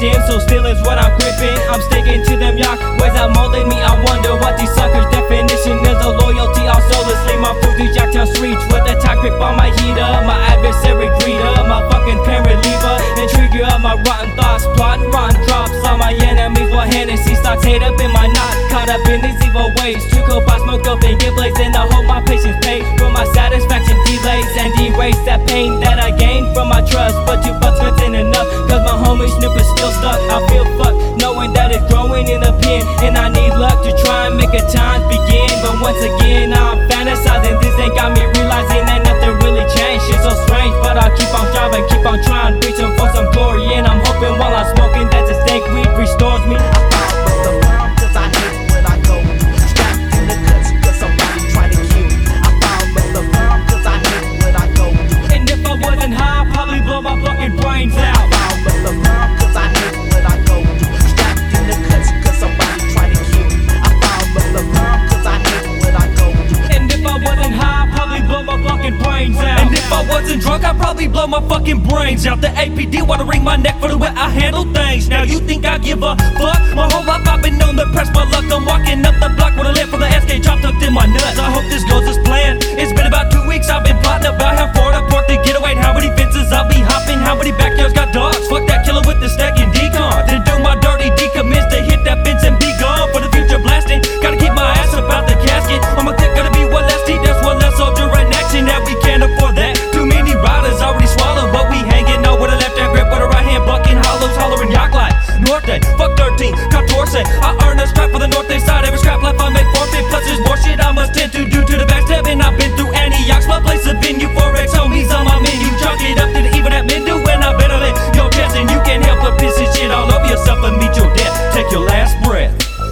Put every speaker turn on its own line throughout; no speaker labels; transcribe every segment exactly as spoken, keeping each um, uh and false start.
dim, so still is what I'm gripping. I'm sticking to them young ways that molded me. I wonder what these suckers' definition is of loyalty. I'll soullessly my food through Jacktown streets with a tight grip on my heater. My adversary greeter, my fucking parent lever, intriguer of my rotten thoughts, plotting rotten drops on my enemies while Hennessy stocks hate up in my knot. Caught up in these evil ways, took up, I smoke up and get blazed, and I hope my patience pays for my satisfaction delays and erase that pain that I gained from my trust. But two bucks isn't enough, cause my homie Snoop is still stuck. I feel fucked knowing that it's growing in the pen, and I need luck to try and make a time begin. But once again I'm fantasizing, this ain't got me realizing that nothing really changed. Shit's so strange, but I keep on striving, keep on trying, reaching for some glory. And I'm hoping while I'm smoking that this dank weed restores me.
Drunk, I'd probably blow my fucking brains out. The A P D wanna wring my neck for the way I handle things. Now you think I give a fuck? My whole life I've been known to press my luck. I'm walking up the block with a lamp from the S K drop tucked in my nuts. I hope this goes as planned. It's been about two weeks I've been plotting about how far to port the getaway and how many fences I'll be hopping, how many backyards got dogs. Fuck that killer with the stack and decon. Then do my dirty decommits to hit that fence and be gone for the future blasting. Gotta keep my ass about the casket. On my clip gotta be one less T, that's one less soldier in action. Now we can't afford that. Too many riders already swallowed, but we hanging out with a left hand grip, with a right hand bucking hollows, hollering yak like Norte, fuck thirteen, Catorce. I earn a scrap for the north side. Every scrap life I make forfeit. Plus there's more shit I must tend to do to the backstabbing. I've been through Antioch's, my place of venue for ex homies on my menu. Chalk it up to the even at Mindu, and I better let your chest, and you can't help but piss this shit all over yourself and meet your death. Take your last breath.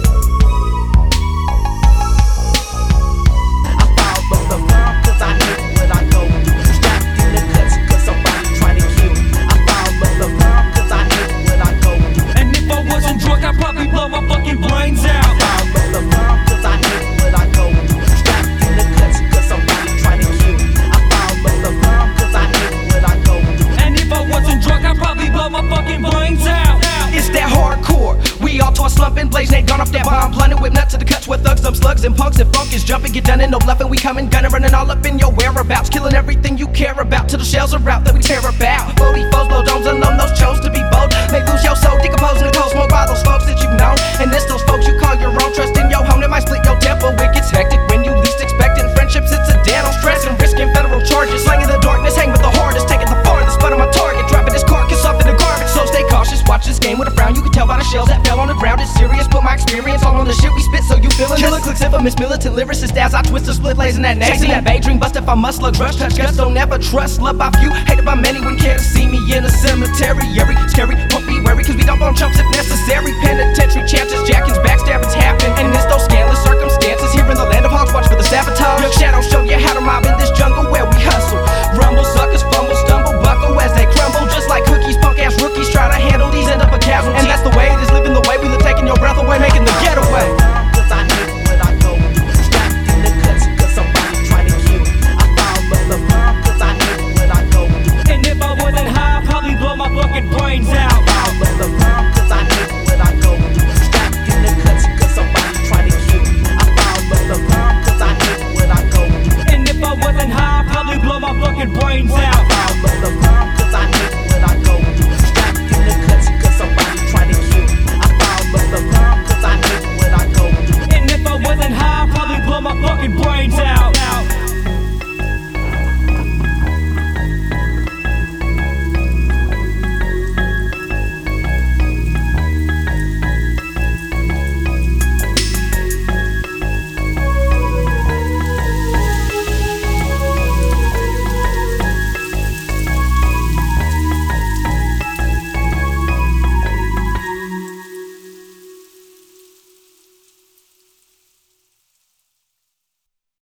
Blazing, gone off that bomb, blunted whip nuts to the cuts with thugs, some slugs and punks and funk is jumping, get done and no bluffing. We coming, gunning, running all up in your whereabouts, killing everything you care about till the shells are out that we tear about. Bloody foes, blow domes, unknown those chose to be bold. May lose your soul, decomposing the cold smoke by those folks that you've known. And this those folks you call your own, trust in your home that might split your temple. It gets hectic when you least expect it. In friendships, it's a dead on stress and risking federal charges. Slanging the darkness, hang with the hardest, taking the farthest, but on my target, dropping this carcass off in the garbage. So stay cautious, watch this game with a frown. You can tell by the shells that fell on the ground. It's serious, put my experience all on the shit we spit, so you feelin' this. Killer clicks, infamous militant lyricist as I twist a split, blazing that next. Chasing that bay dream, bust if I must slug, rush, touch guts, don't ever trust. Love by few, hated by many, wouldn't care to see me in a cemetery. Every scary, won't be wary, cause we dump on chumps if necessary. Penitentiary chances, jackings, backstabbings happen. And it's those scandalous circumstances here in the land of hogs, watch for the sabotage. Young shadows show you how to mob in